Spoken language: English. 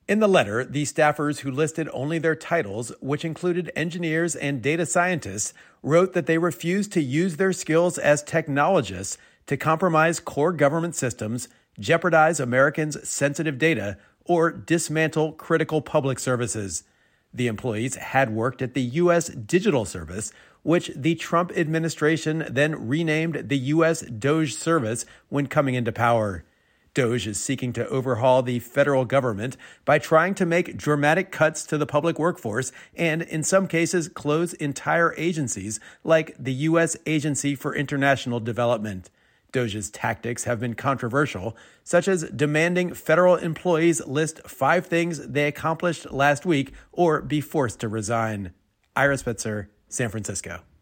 In the letter, the staffers who listed only their titles, which included engineers and data scientists, wrote that they refused to use their skills as technologists to compromise core government systems, jeopardize Americans' sensitive data, or dismantle critical public services. The employees had worked at the U.S. Digital Service, which the Trump administration then renamed the U.S. DOGE Service when coming into power. DOGE is seeking to overhaul the federal government by trying to make dramatic cuts to the public workforce and, in some cases, close entire agencies like the U.S. Agency for International Development. DOGE's tactics have been controversial, such as demanding federal employees list 5 things they accomplished last week or be forced to resign. Ira Spitzer, San Francisco.